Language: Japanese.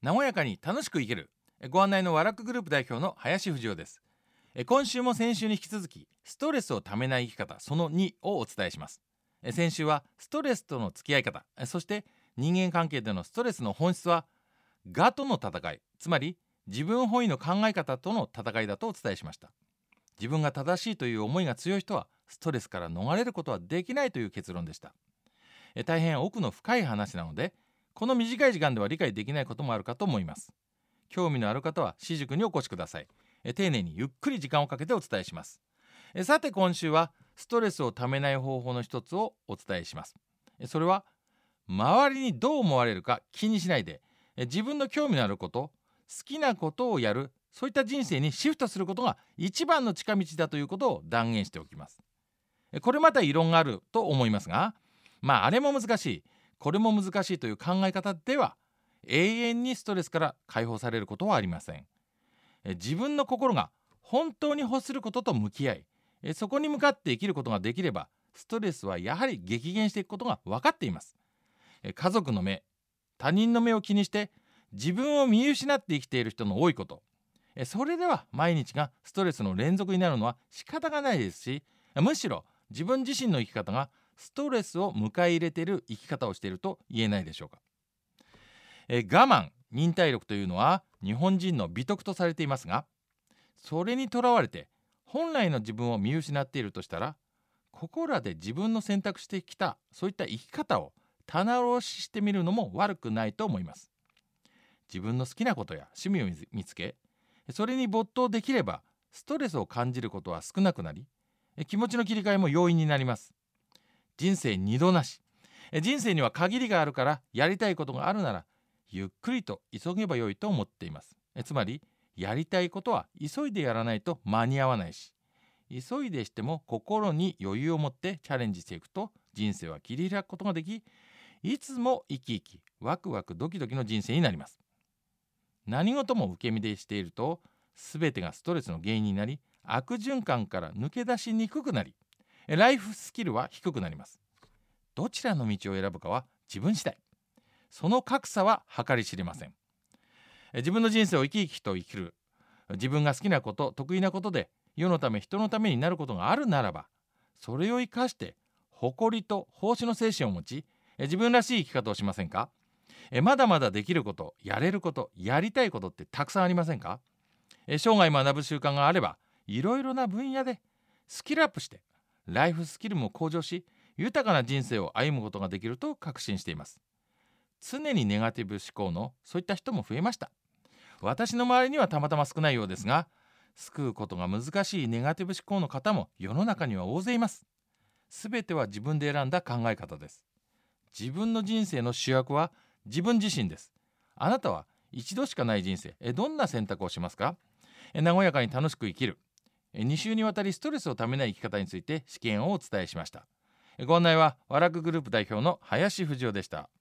和やかに楽しく生きる。ご案内のワラクグループ代表の林藤夫です。今週も先週に引き続き、ストレスをためない生き方その2をお伝えします。先週はストレスとの付き合い方、そして人間関係でのストレスの本質は我との戦い、つまり自分本位の考え方との戦いだとお伝えしました。自分が正しいという思いが強い人はストレスから逃れることはできないという結論でした。大変奥の深い話なので、この短い時間では理解できないこともあるかと思います。興味のある方は私塾にお越しください。丁寧にゆっくり時間をかけてお伝えします。さて今週はストレスをためない方法の一つをお伝えします。それは周りにどう思われるか気にしないで、自分の興味のあること、好きなことをやる、そういった人生にシフトすることが一番の近道だということを断言しておきます。これまた異論があると思いますが、あれも難しい、これも難しいという考え方では永遠にストレスから解放されることはありません。自分の心が本当に欲することと向き合い、そこに向かって生きることができれば、ストレスはやはり激減していくことが分かっています。家族の目、他人の目を気にして自分を見失って生きている人の多いこと、それでは毎日がストレスの連続になるのは仕方がないですし、むしろ自分自身の生き方がストレスを迎え入れている生き方をしていると言えないでしょうか。我慢、忍耐力というのは日本人の美徳とされていますが、それにとらわれて本来の自分を見失っているとしたら、ここらで自分の選択してきたそういった生き方を棚卸ししてみるのも悪くないと思います。自分の好きなことや趣味を見つけ、それに没頭できればストレスを感じることは少なくなり、気持ちの切り替えも容易になります。人生二度なし。人生には限りがあるから、やりたいことがあるならゆっくりと急げばよいと思っています。つまりやりたいことは急いでやらないと間に合わないし、急いでしても心に余裕を持ってチャレンジしていくと、人生は切り開くことができ、いつも生き生きワクワクドキドキの人生になります。何事も受け身でしていると、全てがストレスの原因になり、悪循環から抜け出しにくくなり、ライフスキルは低くなります。どちらの道を選ぶかは自分次第。その格差は計り知れません。自分の人生を生き生きと生きる、自分が好きなこと、得意なことで世のため人のためになることがあるならば、それを生かして誇りと奉仕の精神を持ち、自分らしい生き方をしませんか。まだまだできること、やれること、やりたいことってたくさんありませんか。生涯学ぶ習慣があれば、いろいろな分野でスキルアップしてライフスキルも向上し、豊かな人生を歩むことができると確信しています。常にネガティブ思考のそういった人も増えました。私の周りにはたまたま少ないようですが、救うことが難しいネガティブ思考の方も世の中には大勢います。すべては自分で選んだ考え方です。自分の人生の主役は自分自身です。あなたは一度しかない人生、どんな選択をしますか。和やかに楽しく生きる、2週にわたりストレスをためない生き方について試験をお伝えしました。ご案内はワラクグループ代表の林藤夫でした。